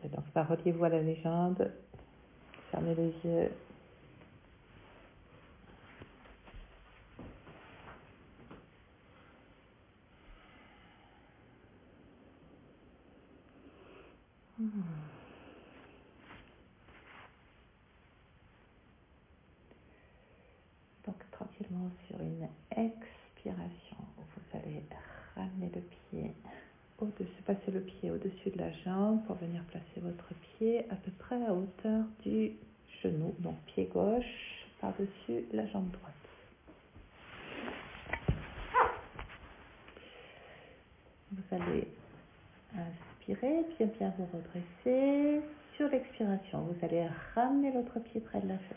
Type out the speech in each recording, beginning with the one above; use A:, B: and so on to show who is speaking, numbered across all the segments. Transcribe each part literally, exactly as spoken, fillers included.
A: Et donc, ça, reliez-vous à la légende. Fermez les yeux. Hmm. Donc, tranquillement, sur une expiration, vous allez ramener le pied au-dessus, passer le pied au-dessus de la jambe pour venir placer votre pied à peu près à hauteur du genou. Donc, pied gauche par-dessus la jambe droite. Vous allez inspirer, bien bien vous redresser. Sur l'expiration, vous allez ramener l'autre pied près de la fesse.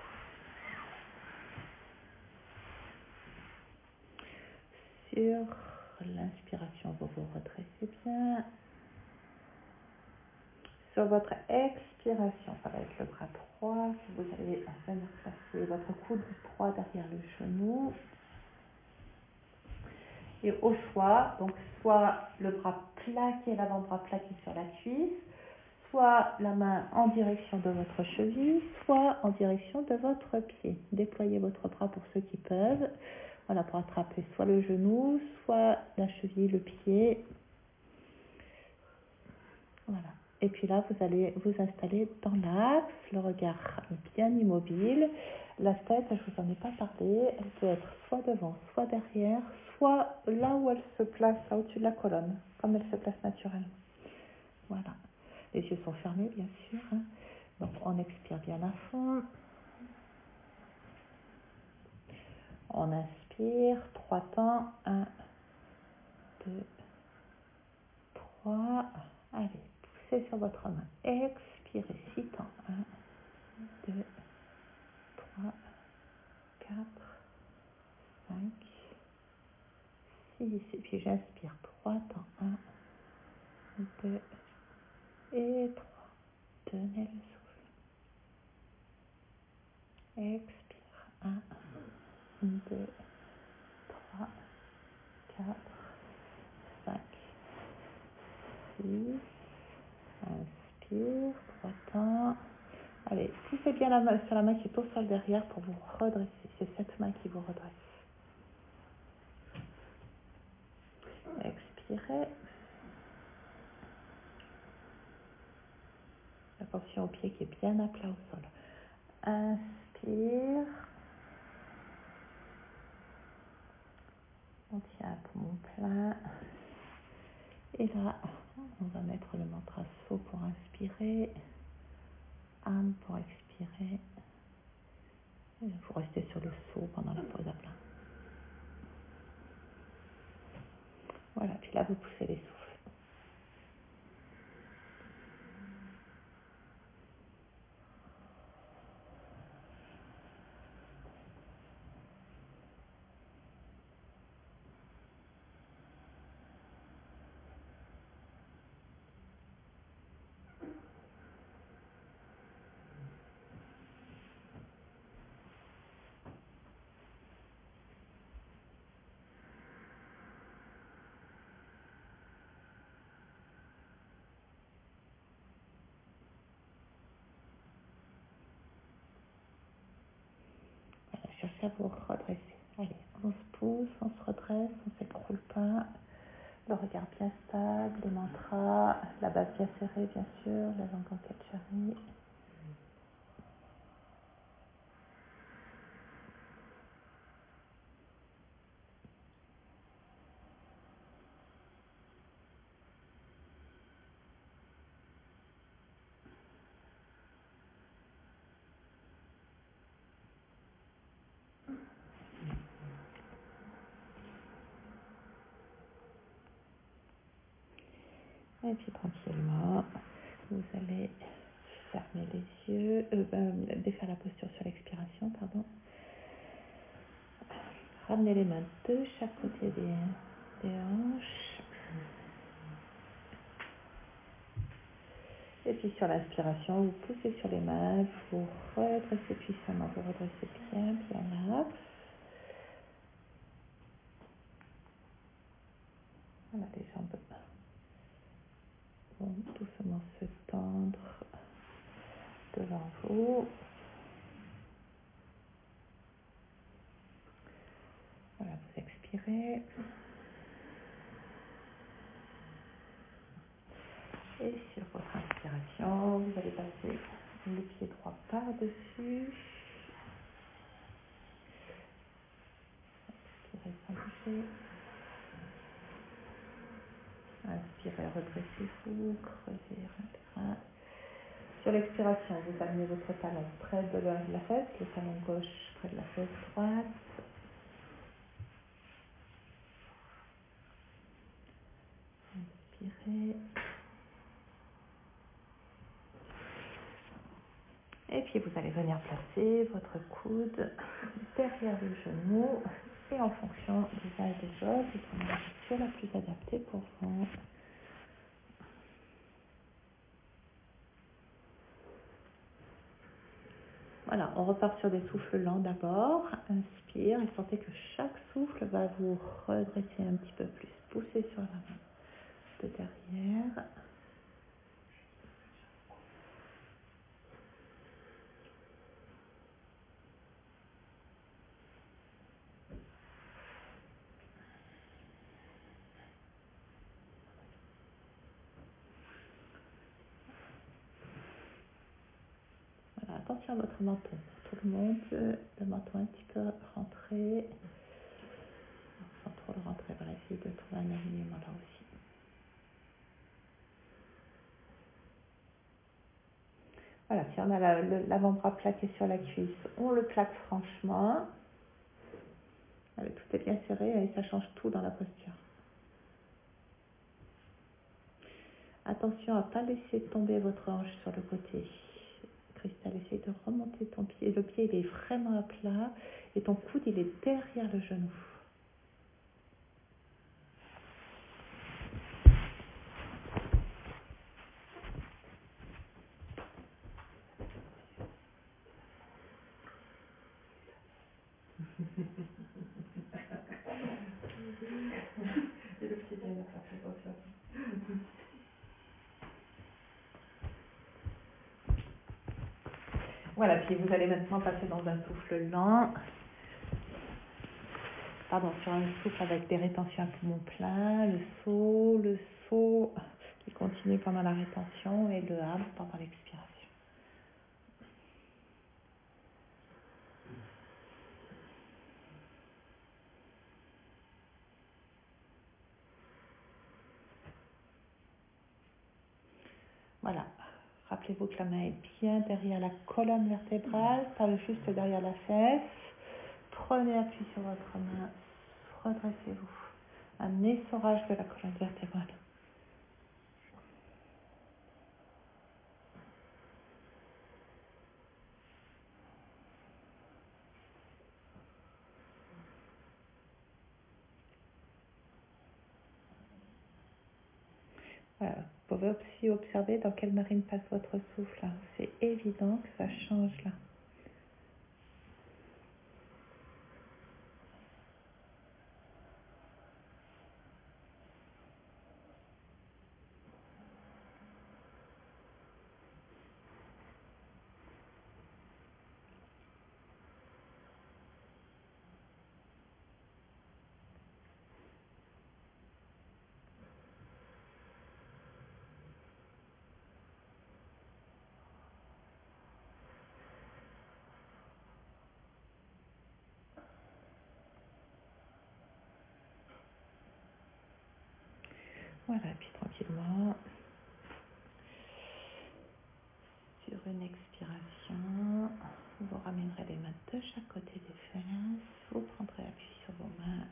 A: Sur l'inspiration, vous vous redressez bien. Sur votre expiration, ça va être le bras droit. Vous allez venir placer votre coude droit derrière le genou. Et au choix, donc soit le bras plaqué, l'avant-bras plaqué sur la cuisse, soit la main en direction de votre cheville, soit en direction de votre pied. Déployez votre bras pour ceux qui peuvent. Voilà, pour attraper soit le genou, soit la cheville, le pied. Voilà. Et puis là, vous allez vous installer dans l'axe, le regard bien immobile. La tête, je vous en ai pas parlé, elle peut être soit devant, soit derrière, soit là où elle se place, là au-dessus de la colonne, comme elle se place naturellement. Voilà. Les yeux sont fermés, bien sûr. Hein. Donc, on expire bien à fond. On inspire, trois temps. Un, deux, trois. Allez, poussez sur votre main. Expirez, six temps. Un, deux, trois, quatre, cinq, six. Et puis j'inspire, trois temps. Un, deux et trois. Tenez le souffle. Expire. Un, deux, trois, quatre, cinq, six. Inspire, trois temps. Allez, poussez bien la main sur la main qui est au sol derrière pour vous redresser. C'est cette main qui vous redresse. Expirez. Attention au pied qui est bien à plat au sol. Inspire. On tient un poumon plein. Et là, on va mettre le mantra So pour inspirer. Am pour expirer. Et vous restez sur le So pendant la pause à plat. Voilà, puis là, vous poussez les souffles. Cherchez à vous redresser. Allez, on se pousse, on se redresse, on ne s'écroule pas. Le regard bien stable, les mantras, la base bien serrée, bien sûr, la langue en Kachari. Et puis tranquillement, vous allez fermer les yeux, euh, ben, défaire la posture sur l'expiration, pardon. Ramenez les mains de chaque côté des, des hanches. Et puis sur l'inspiration, vous poussez sur les mains, vous redressez puissamment, vous redressez bien, bien l'axe. Voilà, les jambes. vont doucement se tendre devant vous. Voilà, vous expirez. Et sur votre inspiration, vous allez passer le pied droit par-dessus. Expirez sans bouger. Inspirez, redressez-vous, creusez un bras. Sur l'expiration, vous amenez votre talon près de la fesse, le talon gauche près de la fesse droite. Inspirez. Et puis vous allez venir placer votre coude derrière le genou et en fonction des âges des choses, vous prenez la posture la plus adaptée pour vous. Voilà, on repart sur des souffles lents d'abord. Inspire et sentez que chaque souffle va vous redresser un petit peu plus. Poussez sur la main de derrière. Voilà, attention à votre menton. Tout le monde, le menton un petit peu rentré. Sans trop le rentrer, voilà, essayez de trouver un alignement là aussi. Voilà, si on a la, le, l'avant-bras plaqué sur la cuisse, on le plaque franchement. Allez, tout est bien serré et ça change tout dans la posture. Attention à ne pas laisser tomber votre hanche sur le côté. Christelle, essaye de remonter ton pied. Le pied, il est vraiment à plat et ton coude, il est derrière le genou. Et le pied bien à plat, attention. Voilà, puis vous allez maintenant passer dans un souffle lent. Pardon, sur un souffle avec des rétentions à poumon plein, le saut, le saut qui continue pendant la rétention et le hum pendant l'expiration. Voilà. Rappelez-vous que la main est bien derrière la colonne vertébrale, pas juste derrière la fesse. Prenez appui sur votre main, redressez-vous. Un essorage de la colonne vertébrale. Voilà. Vous pouvez aussi observer dans quelle narine passe votre souffle. C'est évident que ça change là. Voilà, et puis tranquillement, sur une expiration, vous ramènerez les mains de chaque côté des fesses, vous prendrez appui sur vos mains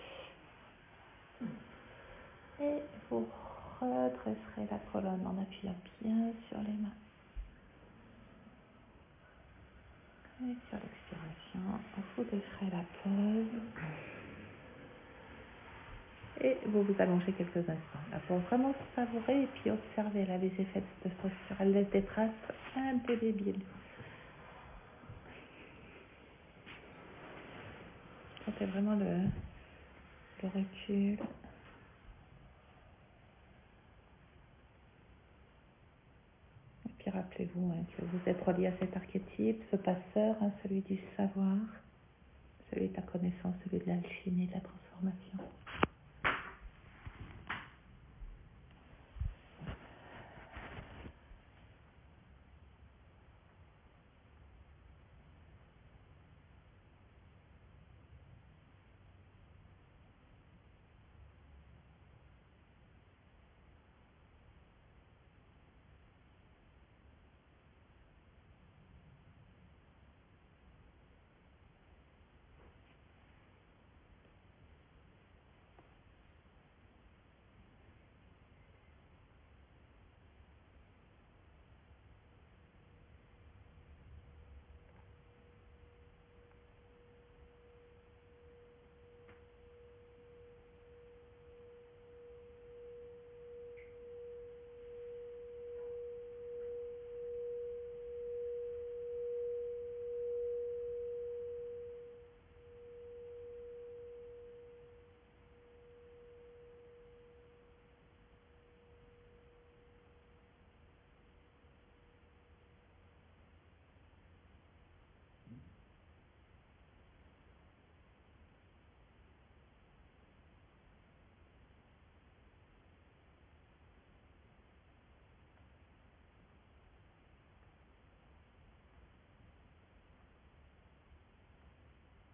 A: et vous redresserez la colonne en appuyant bien sur les mains. Et sur l'expiration, vous laisserez la pause et vous vous allongez quelques instants. Là, pour vraiment savourer et puis observer là, les effets de cette posture. Elle laisse des traces indélébiles. Sentez vraiment le, le recul. puis rappelez-vous hein, que vous êtes relié à cet archétype, ce passeur, hein, celui du savoir, celui de la connaissance, celui de l'alchimie, de la transformation.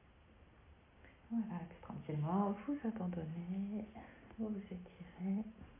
A: Voilà, tranquillement, vous abandonnez, vous vous étirez.